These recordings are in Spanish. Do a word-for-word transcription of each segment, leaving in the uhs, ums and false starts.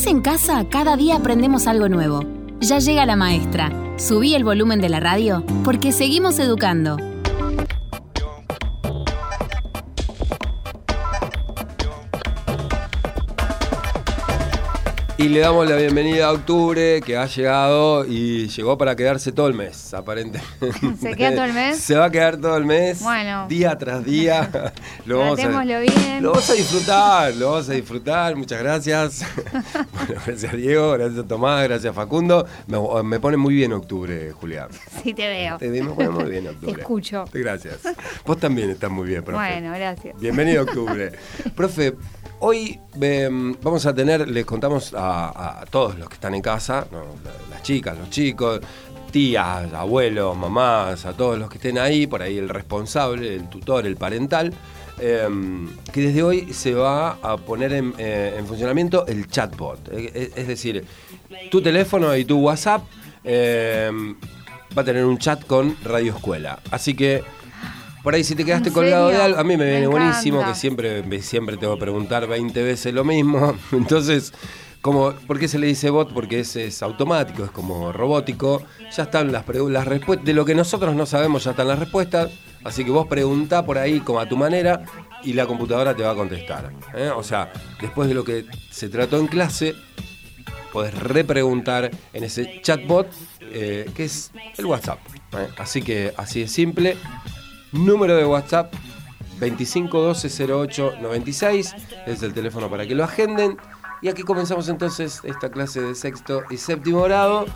estás en casa, cada día aprendemos algo nuevo. Ya llega la maestra. Subí el volumen de la radio porque seguimos educando. Y le damos la bienvenida a octubre, que ha llegado y llegó para quedarse todo el mes, aparentemente. ¿Se queda todo el mes? Se va a quedar todo el mes, bueno, día tras día. Lo vamos a, bien. Lo vamos a disfrutar, lo vamos a disfrutar. Muchas gracias. Bueno, gracias Diego, gracias Tomás, gracias Facundo. Me, me pone muy bien octubre, Julián. Sí, te veo. Te, me pone muy bien octubre. Te escucho. Gracias. Vos también estás muy bien, profe. Bueno, gracias. Bienvenido a octubre. Profe, hoy eh, vamos a tener, les contamos a, a todos los que están en casa, ¿no? Las chicas, los chicos, tías, abuelos, mamás, a todos los que estén ahí, por ahí el responsable, el tutor, el parental, eh, que desde hoy se va a poner en, eh, en funcionamiento el chatbot. Eh, es decir, tu teléfono y tu WhatsApp eh, va a tener un chat con Radio Escuela. Así que por ahí si te quedaste colgado de algo, a mí me viene me buenísimo, que siempre, siempre tengo que preguntar veinte veces lo mismo. Entonces, como, ¿por qué se le dice bot? Porque es, es automático, es como robótico. Ya están las, las respuestas, de lo que nosotros no sabemos ya están las respuestas. Así que vos preguntá por ahí como a tu manera y la computadora te va a contestar. ¿eh? O sea, después de lo que se trató en clase, podés repreguntar en ese chatbot, eh, que es el WhatsApp. ¿eh? Así que así de simple. Número de WhatsApp veinticinco doce cero ocho noventa y seis, es el teléfono para que lo agenden. Y aquí comenzamos entonces esta clase de sexto y séptimo grado,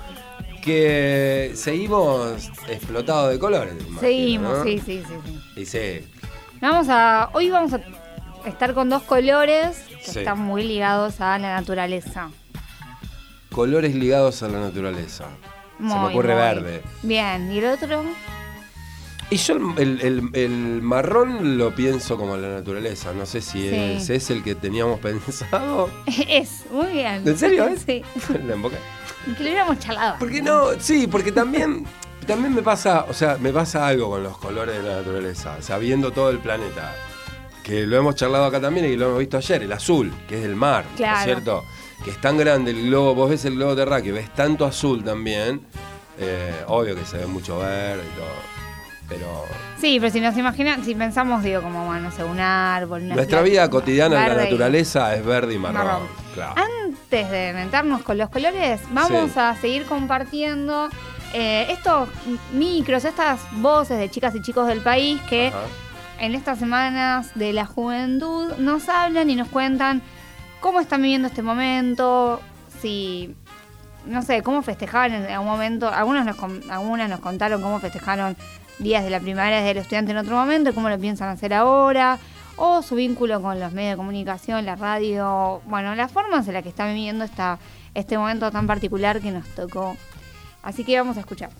que seguimos explotados de colores. Imagino, seguimos, ¿no? sí, sí, sí, sí. Y sí. Vamos a, hoy vamos a estar con dos colores que sí. están muy ligados a la naturaleza. Colores ligados a la naturaleza. Muy, Se me ocurre muy verde. Bien, ¿y el otro? Y yo el, el, el marrón lo pienso como la naturaleza. No sé si sí. ese es el que teníamos pensado. Es, muy bien. ¿En serio es? Sí. La emboca. Que lo hubiéramos charlado. ¿Por qué no? Sí, porque también, también me pasa, o sea, me pasa algo con los colores de la naturaleza. O sea, viendo todo el planeta. Que lo hemos charlado acá también y lo hemos visto ayer. El azul, que es del mar, claro. ¿no es cierto? Que es tan grande el globo. Vos ves el globo terráqueo, ves tanto azul también. Eh, obvio que se ve mucho verde y todo. Pero sí, pero si nos imaginan, si pensamos, digo, como, bueno, no sé, un árbol, una nuestra planta, vida cotidiana en la naturaleza y... es verde y marrón. marrón. Claro. Antes de meternos con los colores, vamos sí. a seguir compartiendo eh, estos micros, estas voces de chicas y chicos del país que Ajá. en estas semanas de la juventud nos hablan y nos cuentan cómo están viviendo este momento, si... no sé, cómo festejaban en algún momento. Algunos nos, algunas nos contaron cómo festejaron días de la primaria del estudiante en otro momento, cómo lo piensan hacer ahora, o su vínculo con los medios de comunicación, la radio, bueno, las formas en las que están viviendo esta, este momento tan particular que nos tocó. Así que vamos a escuchar.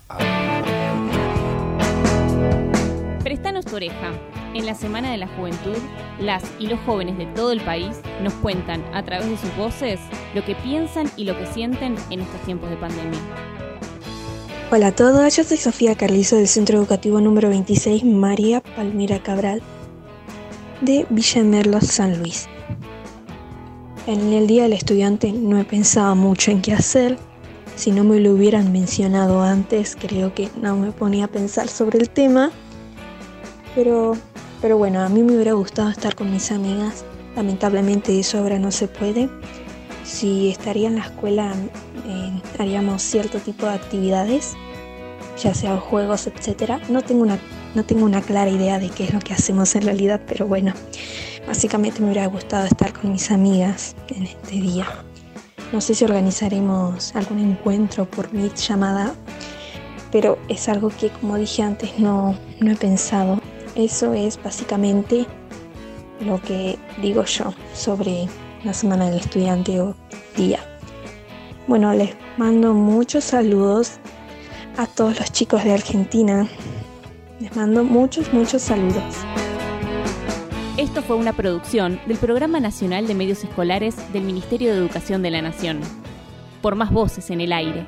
Prestanos tu oreja. En la Semana de la Juventud, las y los jóvenes de todo el país nos cuentan a través de sus voces lo que piensan y lo que sienten en estos tiempos de pandemia. Hola a todos, yo soy Sofía Carlizo del Centro Educativo número veintiséis María Palmira Cabral de Villa Merlo, San Luis. En el Día del Estudiante no he pensado mucho en qué hacer. Si no me lo hubieran mencionado antes, creo que no me ponía a pensar sobre el tema. Pero, pero bueno, a mí me hubiera gustado estar con mis amigas. Lamentablemente eso ahora no se puede. Si estaría en la escuela, eh, haríamos cierto tipo de actividades, ya sea juegos, etcétera. No tengo una, no tengo una clara idea de qué es lo que hacemos en realidad, pero bueno, básicamente me hubiera gustado estar con mis amigas en este día. No sé si organizaremos algún encuentro por Meet, llamada, pero es algo que, como dije antes, no, no he pensado. Eso es básicamente lo que digo yo sobre la Semana del Estudiante o día. Bueno, les mando muchos saludos a todos los chicos de Argentina. Les mando muchos, muchos saludos. Esto fue una producción del Programa Nacional de Medios Escolares del Ministerio de Educación de la Nación. Por más voces en el aire.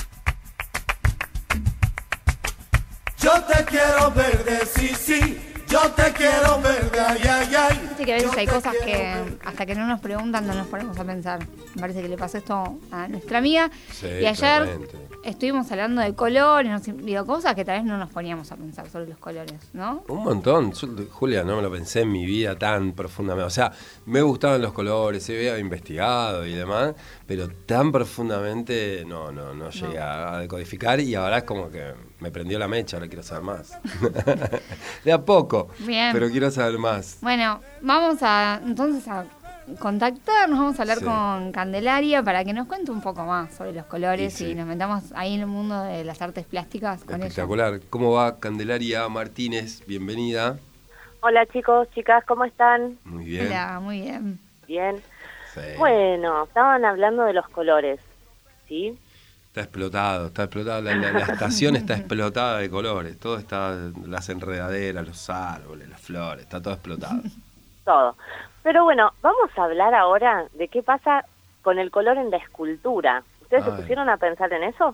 Yo te quiero verde, sí, sí. Yo yo te quiero verde, ay, ay, ay. Viste que a veces hay cosas que hasta que no nos preguntan no nos ponemos a pensar. Me parece que le pasó esto a nuestra amiga. Sí, y ayer claramente. estuvimos hablando de colores, nos, digo, cosas que tal vez no nos poníamos a pensar sobre los colores, ¿no? Un montón. Yo, Julia, no me lo pensé en mi vida tan profundamente. O sea, me gustaban los colores, se había investigado y demás, pero tan profundamente no, no, no llegué no. a decodificar y ahora es como que me prendió la mecha, ahora quiero saber más. De a poco, Bien. Pero quiero saber más. Bueno, vamos a entonces a contactarnos, vamos a hablar sí. con Candelaria para que nos cuente un poco más sobre los colores sí, sí. y nos metamos ahí en el mundo de las artes plásticas con Espectacular. ella. ¿Cómo va Candelaria Martínez? Bienvenida. Hola chicos, chicas, ¿cómo están? Muy bien. Hola, muy bien. Bien. Sí. Bueno, estaban hablando de los colores, ¿sí? Está explotado, está explotado, la, la, la estación está explotada de colores, todo está, las enredaderas, los árboles, las flores, está todo explotado. Todo. Pero bueno, vamos a hablar ahora de qué pasa con el color en la escultura. ¿Ustedes Ay. se pusieron a pensar en eso?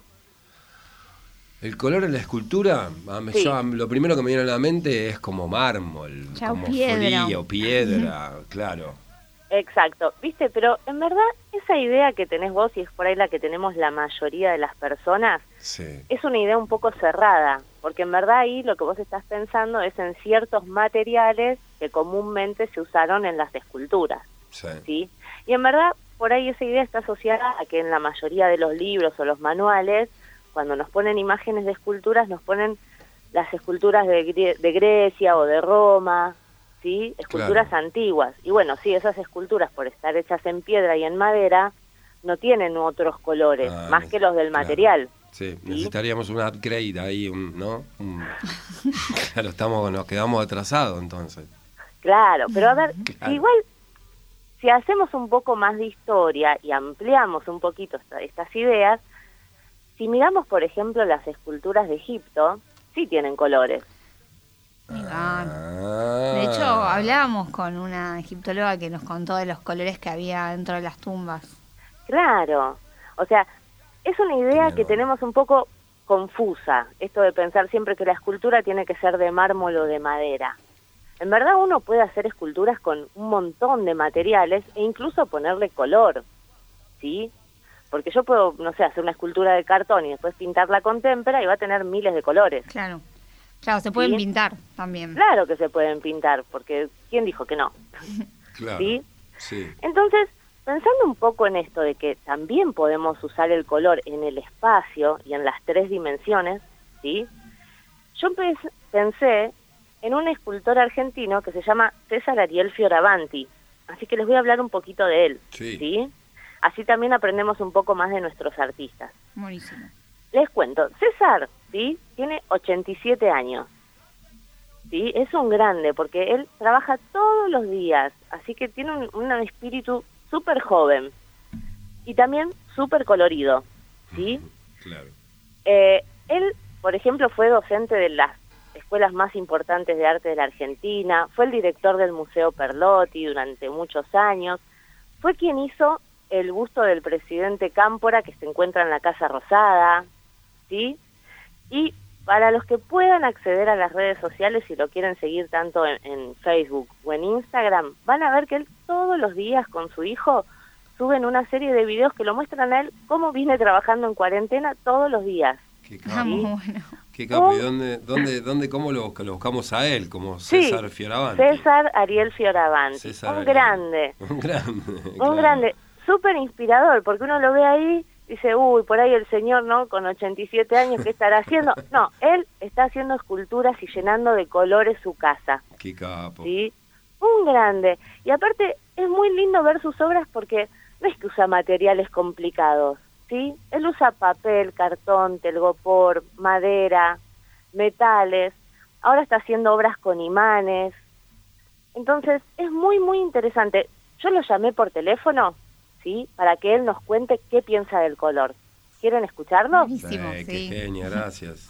El color en la escultura, Sí. yo, lo primero que me viene a la mente es como mármol, Ya, como piedra. frío, piedra, claro. Exacto, ¿viste? Pero en verdad esa idea que tenés vos, y es por ahí la que tenemos la mayoría de las personas, Sí. es una idea un poco cerrada, porque en verdad ahí lo que vos estás pensando es en ciertos materiales que comúnmente se usaron en las esculturas, Sí. ¿sí? Y en verdad por ahí esa idea está asociada a que en la mayoría de los libros o los manuales, cuando nos ponen imágenes de esculturas, nos ponen las esculturas de, Gre- de Grecia o de Roma, ¿sí? Esculturas Claro. antiguas. Y bueno, sí, esas esculturas, por estar hechas en piedra y en madera, no tienen otros colores, Ah, más que los del claro. material. Sí, ¿Sí? necesitaríamos un upgrade ahí, un, ¿no? Un- claro, estamos, nos quedamos atrasados entonces. Claro, pero a ver, Claro. igual, si hacemos un poco más de historia y ampliamos un poquito esta- estas ideas, si miramos, por ejemplo, las esculturas de Egipto, sí tienen colores. Ah. Ah. De hecho, hablábamos con una egiptóloga que nos contó de los colores que había dentro de las tumbas. Claro, o sea, es una idea Claro. que tenemos un poco confusa, esto de pensar siempre que la escultura tiene que ser de mármol o de madera. En verdad uno puede hacer esculturas con un montón de materiales e incluso ponerle color, ¿sí? Porque yo puedo, no sé, hacer una escultura de cartón y después pintarla con témpera y va a tener miles de colores. Claro. Claro, se pueden Sí. pintar también. Claro que se pueden pintar, porque ¿quién dijo que no? Claro. ¿Sí? Sí. Entonces, pensando un poco en esto de que también podemos usar el color en el espacio y en las tres dimensiones, ¿sí? Yo pens- pensé en un escultor argentino que se llama César Ariel Fioravanti, así que les voy a hablar un poquito de él, Sí. ¿sí? Así también aprendemos un poco más de nuestros artistas. Buenísimo. Les cuento, César, ¿sí? Tiene ochenta y siete años, ¿sí? Es un grande porque él trabaja todos los días, así que tiene un, un espíritu súper joven y también súper colorido, ¿sí? Claro. Eh, él, por ejemplo, fue docente de las escuelas más importantes de arte de la Argentina, fue el director del Museo Perlotti durante muchos años, fue quien hizo el busto del presidente Cámpora que se encuentra en la Casa Rosada, ¿sí? Y para los que puedan acceder a las redes sociales y lo quieren seguir tanto en, en Facebook o en Instagram, van a ver que él todos los días con su hijo suben una serie de videos que lo muestran a él cómo viene trabajando en cuarentena todos los días. Qué Ah, capo. muy bueno. Qué capo. ¿Y dónde, dónde, dónde, cómo lo, busca- lo buscamos a él? Como Sí, César Fioravanti. César Ariel Fioravanti, César un Ariel. grande, Un grande. un claro. grande, súper inspirador, porque uno lo ve ahí, dice, uy, por ahí el señor, ¿no?, con ochenta y siete años, ¿qué estará haciendo? No, él está haciendo esculturas y llenando de colores su casa, Qué capo. ¿sí? Un grande. Y aparte, es muy lindo ver sus obras porque no es que usa materiales complicados, ¿sí? Él usa papel, cartón, telgopor, madera, metales, ahora está haciendo obras con imanes. Entonces, es muy, muy interesante. Yo lo llamé por teléfono, ¿sí?, para que él nos cuente qué piensa del color. ¿Quieren escucharlo? Buenísimo, Eh, sí. Qué genia, gracias.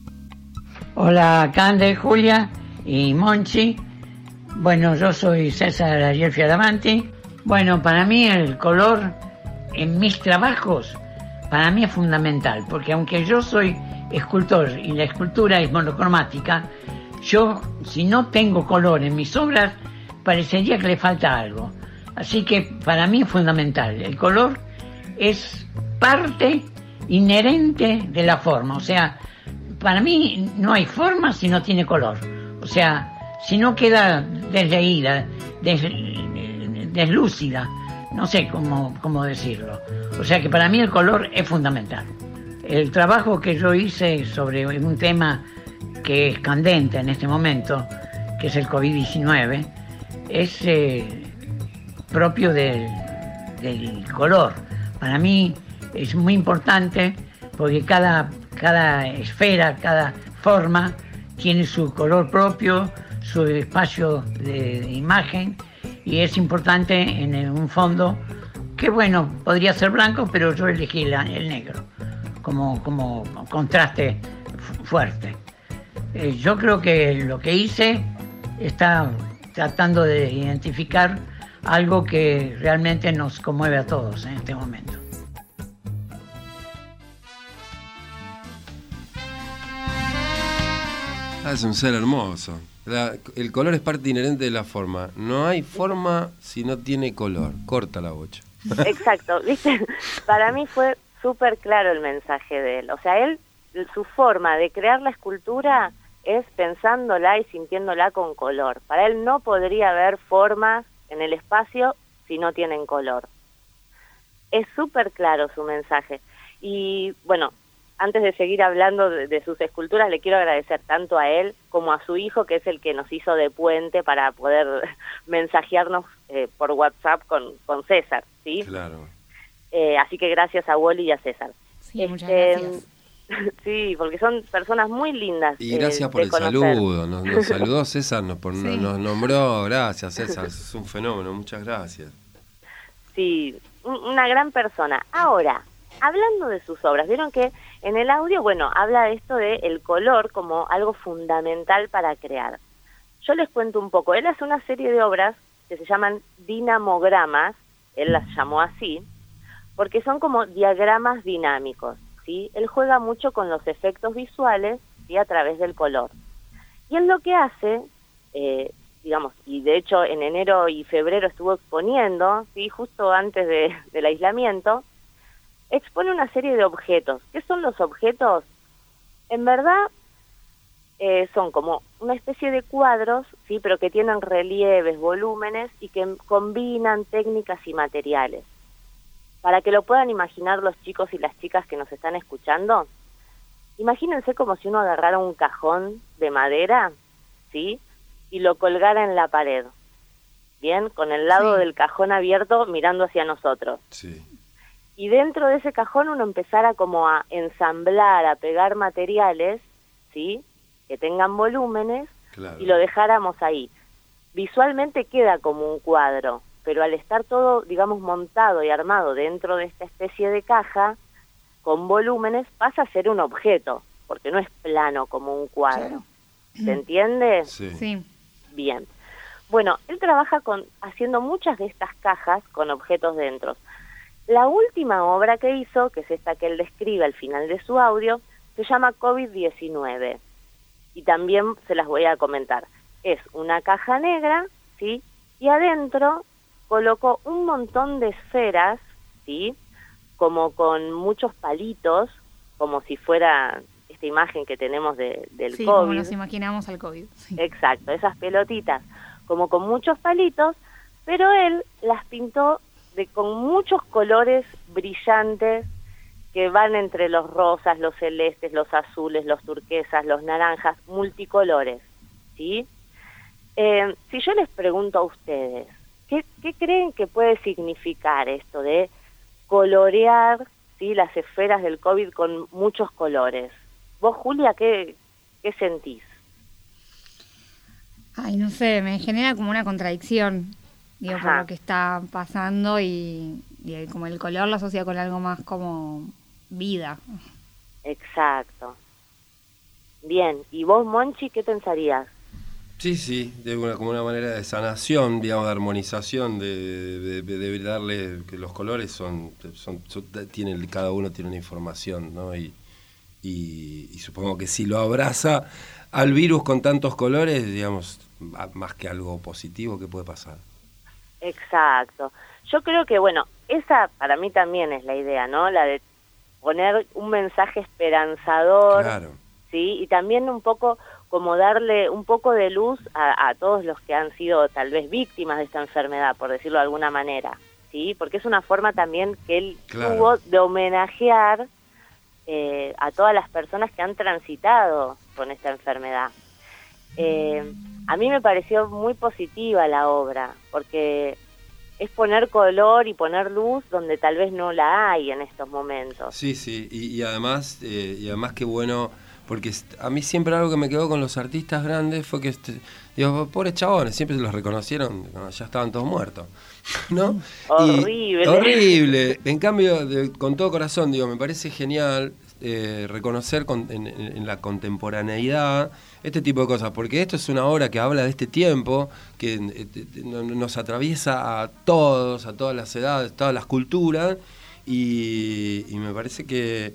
Hola, Cande, Julia y Monchi. Bueno, yo soy César Ariel Fioravanti. Bueno, para mí el color en mis trabajos, para mí es fundamental, porque aunque yo soy escultor y la escultura es monocromática, yo, si no tengo color en mis obras, parecería que le falta algo. Así que para mí es fundamental. El color es parte inherente de la forma. O sea, para mí no hay forma si no tiene color. O sea, si no queda desleída, des, deslúcida, no sé cómo, cómo decirlo. O sea que para mí el color es fundamental. El trabajo que yo hice sobre un tema que es candente en este momento, que es el covid diecinueve, es eh, propio del, del color. Para mí es muy importante porque cada, cada esfera, cada forma tiene su color propio, su espacio de, de imagen, y es importante en el, un fondo que, bueno, podría ser blanco, pero yo elegí la, el negro como, como contraste fuerte. Eh, yo creo que lo que hice está tratando de identificar algo que realmente nos conmueve a todos en este momento. Ah, es un ser hermoso. La, el color es parte inherente de la forma. No hay forma si no tiene color. Corta la bocha. Exacto, ¿viste? Para mí fue súper claro el mensaje de él. O sea, él, su forma de crear la escultura es pensándola y sintiéndola con color. Para él no podría haber formas en el espacio si no tienen color. Es súper claro su mensaje. Y bueno, antes de seguir hablando de, de sus esculturas, le quiero agradecer tanto a él como a su hijo, que es el que nos hizo de puente para poder mensajearnos eh, por WhatsApp con, con César, ¿sí? Claro. Eh, así que gracias a Wally y a César. Sí, este, muchas gracias. Sí, porque son personas muy lindas. Y gracias eh, por el conocer. saludo. Nos, nos saludó César, nos, por, Sí. nos nombró. Gracias, César. Es un fenómeno. Muchas gracias. Sí, un- una gran persona. Ahora, hablando de sus obras, vieron que en el audio, bueno, habla de esto de el color como algo fundamental para crear. Yo les cuento un poco. Él hace una serie de obras que se llaman dinamogramas, él las llamó así, porque son como diagramas dinámicos, ¿sí? Él juega mucho con los efectos visuales, ¿sí? A través del color. Y él lo que hace, eh, digamos, y de hecho en enero y febrero estuvo exponiendo, ¿sí? Justo antes de, del aislamiento, expone una serie de objetos. ¿Qué son los objetos? En verdad eh, son como una especie de cuadros, sí, pero que tienen relieves, volúmenes y que combinan técnicas y materiales. Para que lo puedan imaginar los chicos y las chicas que nos están escuchando, imagínense como si uno agarrara un cajón de madera, ¿sí? Y lo colgara en la pared, ¿bien? Con el lado Sí. del cajón abierto mirando hacia nosotros. Sí. Y dentro de ese cajón uno empezara como a ensamblar, a pegar materiales, ¿sí? Que tengan volúmenes, Claro. y lo dejáramos ahí. Visualmente queda como un cuadro, pero al estar todo, digamos, montado y armado dentro de esta especie de caja, con volúmenes, pasa a ser un objeto, porque no es plano como un cuadro. Claro. ¿Se entiende? Sí. Sí. Bien. Bueno, él trabaja con haciendo muchas de estas cajas con objetos dentro. La última obra que hizo, que es esta que él describe al final de su audio, se llama covid diecinueve. Y también se las voy a comentar. Es una caja negra, ¿sí? Y adentro colocó un montón de esferas, ¿sí? Como con muchos palitos, como si fuera esta imagen que tenemos de, del Sí, COVID. como nos imaginamos al COVID. Sí. Exacto, esas pelotitas, como con muchos palitos, pero él las pintó de, con muchos colores brillantes que van entre los rosas, los celestes, los azules, los turquesas, los naranjas, multicolores, ¿sí? Eh, si yo les pregunto a ustedes, ¿qué, qué creen que puede significar esto de colorear, ¿sí? Las esferas del COVID con muchos colores? Vos, Julia, ¿qué, qué sentís? Ay, no sé, me genera como una contradicción, digo, por Ajá. lo que está pasando y, y como el color lo asocia con algo más como vida. Exacto. Bien, ¿y vos, Monchi, qué pensarías? Sí, sí, de una, como una manera de sanación, digamos, de armonización, de, de, de, de darle que los colores son, son, son tienen, cada uno tiene una información, ¿no? Y, y, y supongo que si lo abraza al virus con tantos colores, digamos, más que algo positivo, ¿qué puede pasar? Exacto. Yo creo que, bueno, esa para mí también es la idea, ¿no? La de poner un mensaje esperanzador, claro. ¿sí? Y también un poco como darle un poco de luz a, a todos los que han sido tal vez víctimas de esta enfermedad, por decirlo de alguna manera, ¿sí? Porque es una forma también que él claro. tuvo de homenajear eh, a todas las personas que han transitado con esta enfermedad. Eh, a mí me pareció muy positiva la obra, porque es poner color y poner luz donde tal vez no la hay en estos momentos. Sí, sí, y, y además eh, y además qué bueno, porque a mí siempre algo que me quedó con los artistas grandes fue que, este, digo, pobres chabones, siempre se los reconocieron, cuando ya estaban todos muertos, ¿no? Horrible. Y, horrible. En cambio, de, con todo corazón, digo, me parece genial eh, reconocer con, en, en la contemporaneidad este tipo de cosas, porque esto es una obra que habla de este tiempo, que eh, nos atraviesa a todos, a todas las edades, todas las culturas, y, y me parece que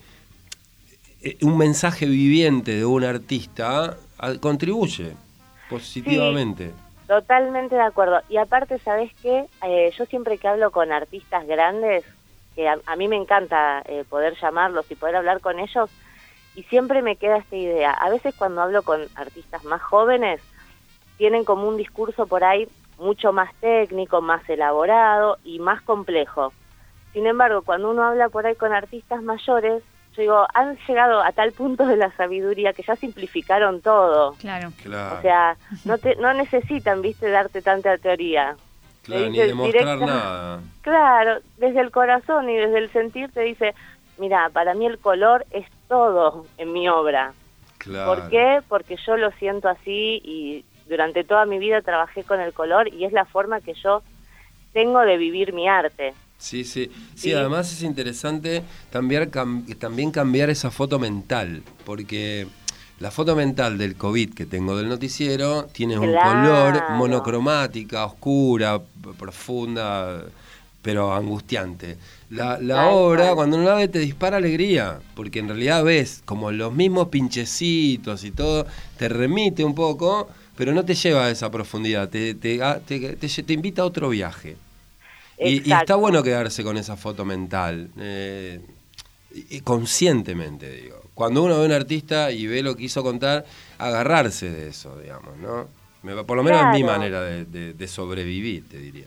un mensaje viviente de un artista contribuye positivamente. Sí, totalmente de acuerdo. Y aparte, ¿sabés qué? Eh, yo siempre que hablo con artistas grandes, que a, a mí me encanta eh, poder llamarlos y poder hablar con ellos, y siempre me queda esta idea. A veces cuando hablo con artistas más jóvenes, tienen como un discurso por ahí mucho más técnico, más elaborado y más complejo. Sin embargo, cuando uno habla por ahí con artistas mayores, yo digo, han llegado a tal punto de la sabiduría que ya simplificaron todo. Claro. Claro. O sea, no te, no necesitan, viste, darte tanta teoría. Claro, ni demostrar nada. Claro, desde el corazón y desde el sentir te dice, mira, para mí el color es todo en mi obra. Claro. ¿Por qué? Porque yo lo siento así y durante toda mi vida trabajé con el color y es la forma que yo tengo de vivir mi arte. Sí, sí, sí, además es interesante también, cam, también cambiar esa foto mental, porque la foto mental del COVID que tengo del noticiero tiene un claro. color monocromática, oscura, profunda, pero angustiante. La, la obra, mal. Cuando uno la ve, te dispara alegría, porque en realidad ves como los mismos pinchecitos y todo, te remite un poco, pero no te lleva a esa profundidad, te, te, te, te, te invita a otro viaje. Y, y está bueno quedarse con esa foto mental, eh, y conscientemente, digo. Cuando uno ve a un artista y ve lo que quiso contar, agarrarse de eso, digamos, ¿no? Me, por lo menos claro. es mi manera de, de, de sobrevivir, te diría.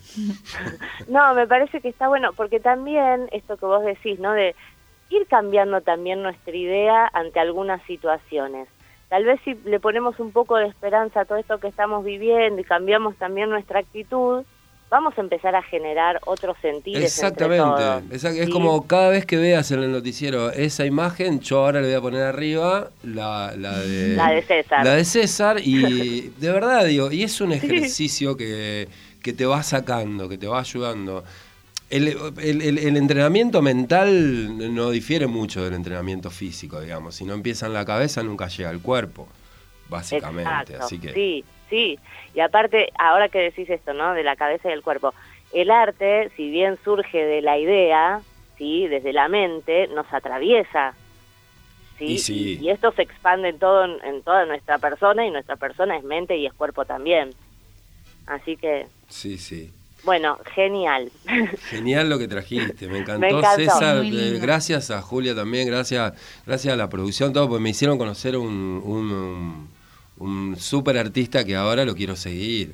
No, me parece que está bueno, porque también esto que vos decís, ¿no? De ir cambiando también nuestra idea ante algunas situaciones. Tal vez si le ponemos un poco de esperanza a todo esto que estamos viviendo y cambiamos también nuestra actitud, vamos a empezar a generar otros sentidos. Exactamente. Exact- ¿sí? Es como cada vez que veas en el noticiero esa imagen, yo ahora le voy a poner arriba la, la de... La de César. La de César y de verdad digo, y es un ejercicio que, que te va sacando, que te va ayudando. El, el, el, el entrenamiento mental no difiere mucho del entrenamiento físico, digamos. Si no empieza en la cabeza, nunca llega al cuerpo, básicamente. Exacto. Así que... Sí. Sí, y aparte, ahora que decís esto, ¿no? De la cabeza y el cuerpo, el arte, si bien surge de la idea, sí, desde la mente, nos atraviesa, sí, y, sí. y esto se expande en todo, en toda nuestra persona y nuestra persona es mente y es cuerpo también. Así que, sí, sí. Bueno, genial. Genial lo que trajiste, me encantó, me encantó. César, eh, gracias a Julia también, gracias, gracias a la producción, todo, porque me hicieron conocer un, un, un un súper artista que ahora lo quiero seguir.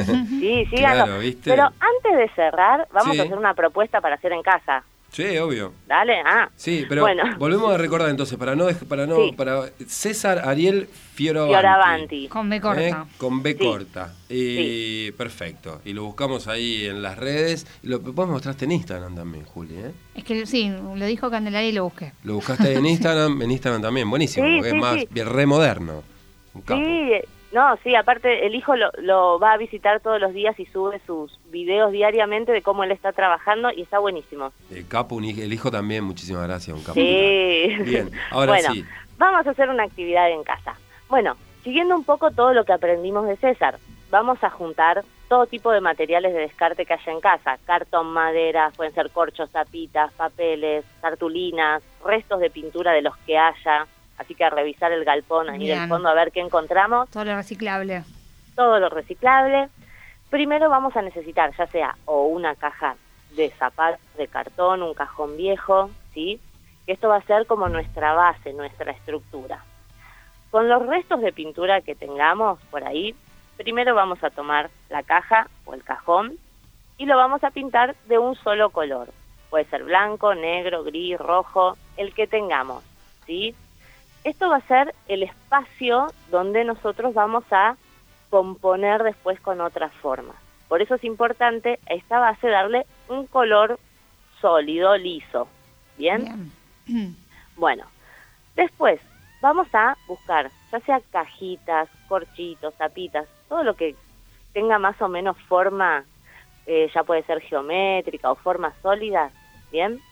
Sí, síganlo. Claro, ¿viste? Pero antes de cerrar, vamos sí. a hacer una propuesta para hacer en casa. Sí, obvio. Dale, ah. Sí, pero bueno. volvemos a recordar entonces, para no, para no, sí. para César Ariel Fioravanti. Fioravanti. Con B corta. ¿Eh? Con B sí. corta. Y sí. perfecto. Y lo buscamos ahí en las redes. Y lo vos me mostraste en Instagram también, Juli, ¿eh? Es que sí, lo dijo Candelaria y lo busqué. Lo buscaste en Instagram, en Instagram también, buenísimo, sí, porque sí, es más sí. bien re moderno. Un capo. Sí, no, sí, aparte el hijo lo, lo va a visitar todos los días y sube sus videos diariamente de cómo él está trabajando y está buenísimo. El capo, un, el hijo también, muchísimas gracias, un capo. Sí. Bien, ahora bueno, sí. Vamos a hacer una actividad en casa. Bueno, siguiendo un poco todo lo que aprendimos de César, vamos a juntar todo tipo de materiales de descarte que haya en casa, cartón, madera, pueden ser corchos, tapitas, papeles, cartulinas, restos de pintura de los que haya, así que a revisar el galpón ahí Bien. del fondo a ver qué encontramos. Todo lo reciclable. Todo lo reciclable. Primero vamos a necesitar ya sea o una caja de zapatos de cartón, un cajón viejo, ¿sí? Que esto va a ser como nuestra base, nuestra estructura. Con los restos de pintura que tengamos por ahí, primero vamos a tomar la caja o el cajón y lo vamos a pintar de un solo color. Puede ser blanco, negro, gris, rojo, el que tengamos, ¿sí? Esto va a ser el espacio donde nosotros vamos a componer después con otras formas. Por eso es importante a esta base darle un color sólido, liso. ¿Bien? Bien. Bueno, después vamos a buscar, ya sea cajitas, corchitos, tapitas, todo lo que tenga más o menos forma, eh, ya puede ser geométrica o formas sólidas, ¿bien?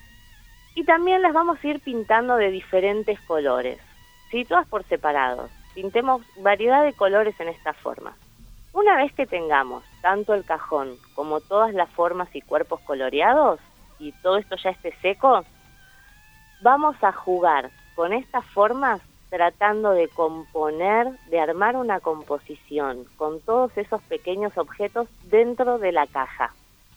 Y también las vamos a ir pintando de diferentes colores, ¿sí? Todas por separados. Pintemos variedad de colores en esta forma. Una vez que tengamos tanto el cajón como todas las formas y cuerpos coloreados, y todo esto ya esté seco, vamos a jugar con estas formas tratando de componer, de armar una composición con todos esos pequeños objetos dentro de la caja.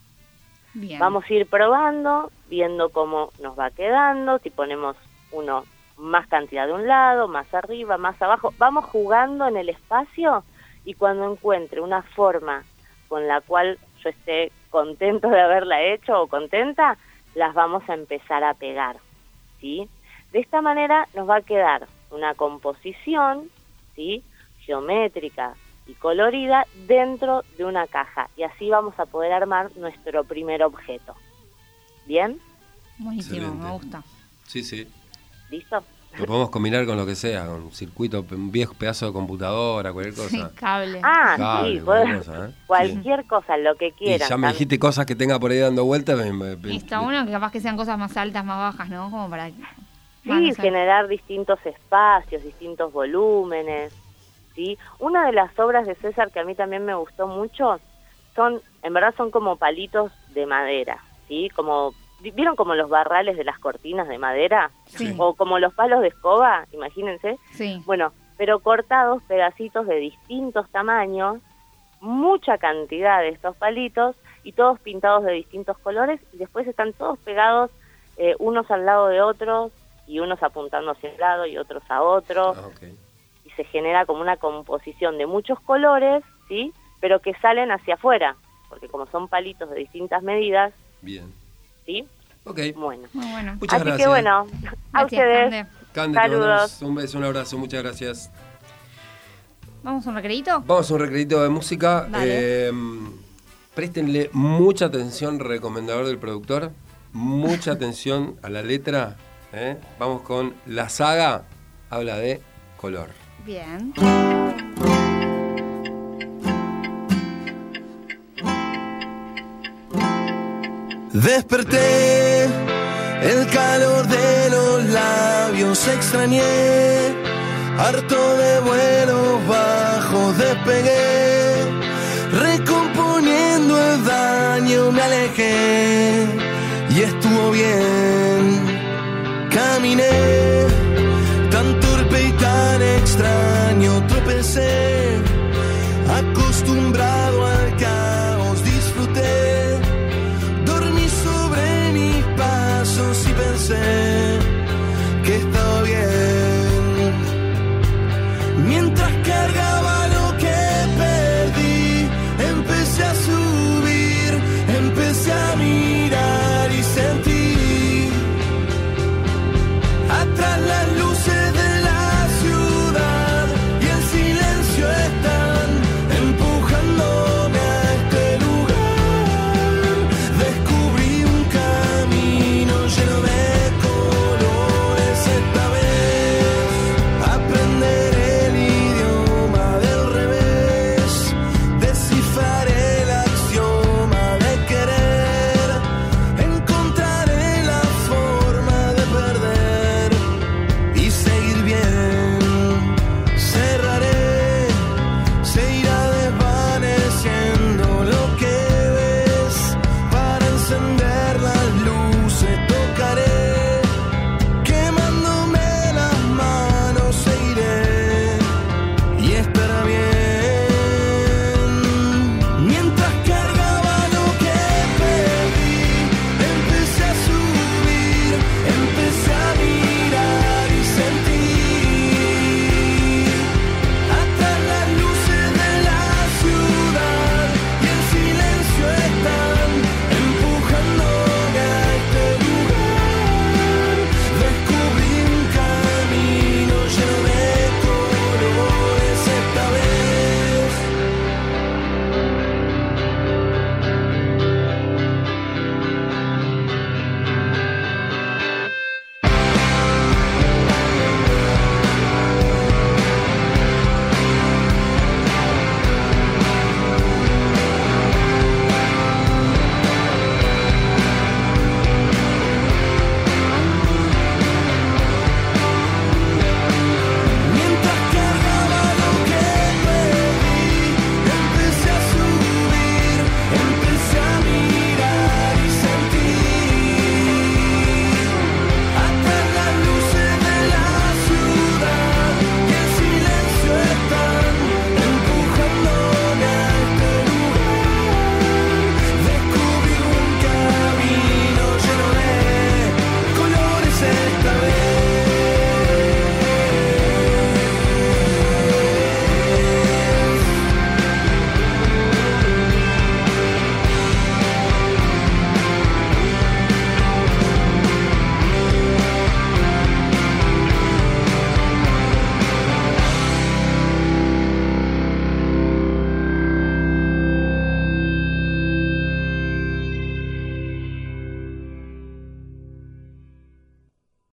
Bien. Vamos a ir probando, viendo cómo nos va quedando, si ponemos uno más cantidad de un lado, más arriba, más abajo. Vamos jugando en el espacio y cuando encuentre una forma con la cual yo esté contento de haberla hecho o contenta, las vamos a empezar a pegar, ¿sí? De esta manera nos va a quedar una composición, ¿sí? Geométrica y colorida dentro de una caja y así vamos a poder armar nuestro primer objeto. ¿Bien? Buenísimo, Excelente. me gusta. Sí, sí. ¿Listo? Lo podemos combinar con lo que sea, con un circuito, un viejo pedazo de computadora, cualquier cosa. Sí, cable. Ah, Cable, sí, cualquier puedo- cosa, ¿eh? cualquier cosa, lo que Y quieran. ya me Tam- dijiste cosas que tenga por ahí dando vueltas. me- me- Y está bueno que capaz que sean cosas más altas, más bajas, ¿no? Como para... Sí, Van a ser- generar distintos espacios, distintos volúmenes, ¿sí? Una de las obras de César que a mí también me gustó mucho, son, en verdad son como palitos de madera, ¿sí? Como, ¿vieron como los barrales de las cortinas de madera? Sí. O como los palos de escoba, imagínense. Sí. Bueno, pero cortados pedacitos de distintos tamaños, mucha cantidad de estos palitos y todos pintados de distintos colores y después están todos pegados eh, unos al lado de otros y unos apuntando hacia un lado y otros a otro Ah, ok. y se genera como una composición de muchos colores, ¿sí? Pero que salen hacia afuera, porque como son palitos de distintas medidas, Bien. ¿sí? Ok. Bueno. Muy bueno. Muchas Así gracias. que bueno, a Gracias, ustedes. Cande. Cande, te Saludos. mandamos un beso, un abrazo, muchas gracias. ¿Vamos a un recreito? Vamos a un recredito de música. Dale. Eh, préstenle mucha atención, recomendador del productor. Mucha atención a la letra. ¿eh? Vamos con La Saga. Habla de color. Bien. Desperté, el calor de los labios extrañé, harto de vuelos bajos despegué, recomponiendo el daño me alejé y estuvo bien. Caminé, tan torpe y tan extraño tropecé, acostumbrado al caos disfruté, dormí sobre mis pasos y pensé que estaba bien, mientras cargaba